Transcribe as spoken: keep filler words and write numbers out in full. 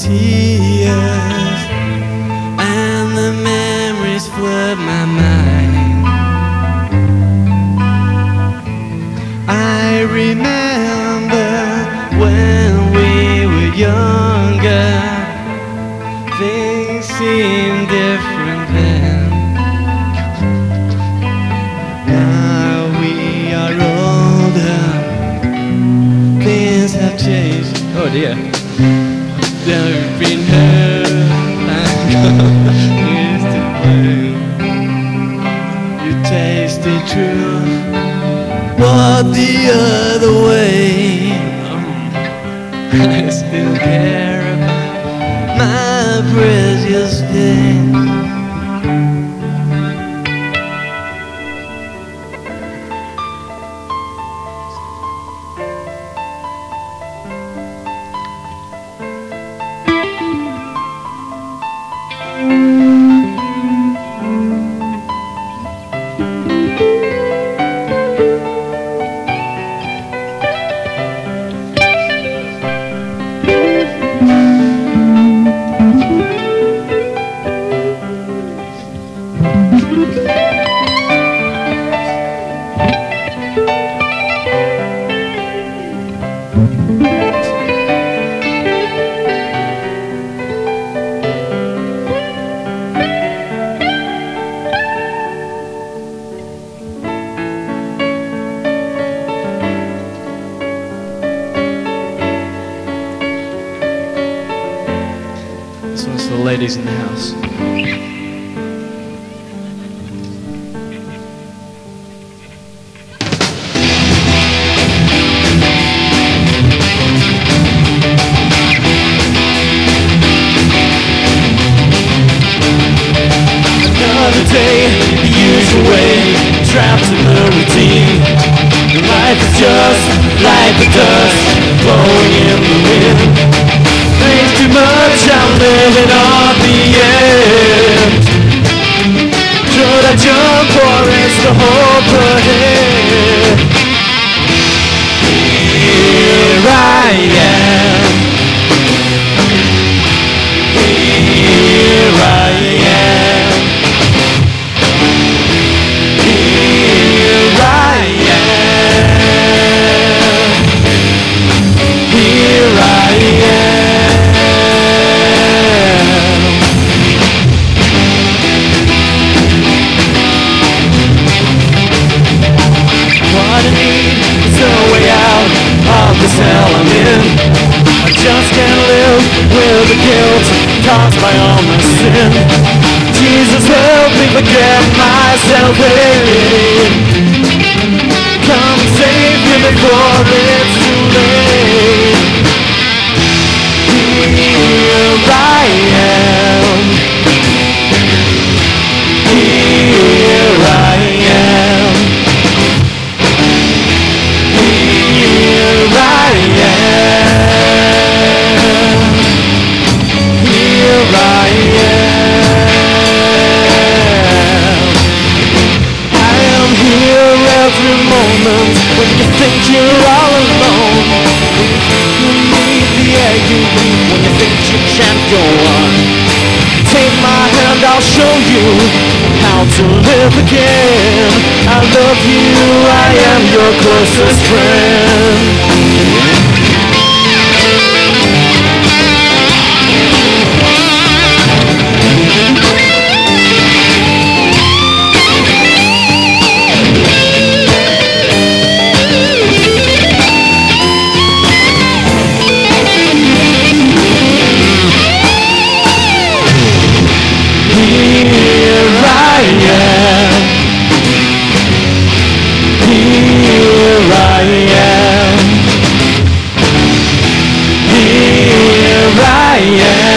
tears, and the memories flood my mind. I remember when we were younger, things seemed different then. Now we are older, things have changed. Oh dear. Never been hurt like used to play. You tasted truth, walk the other way. I still care about my precious thing. This one's for the ladies in the house. Another day, the usual way, trapped in the routine. Life is just like the dust blowing in the wind. Thanks too much, I'm living on the edge. Should I jump or is the hope ahead? Here I am. Here I am. Here I am. Here I am. What I need is a way out of this hell I'm in. I just can't live with the guilt caused by all my sin. Jesus, help me forget myself. Come and save me before it's too late. Here I am. Here I am. Here I am. Here I am. I am here every moment when you think you're all alone. When you need the air you breathe, when you think you can't go on. Take my hand, I'll show you how to live again. I love you, I am your closest friend. Here I am. Here I am. Here I am.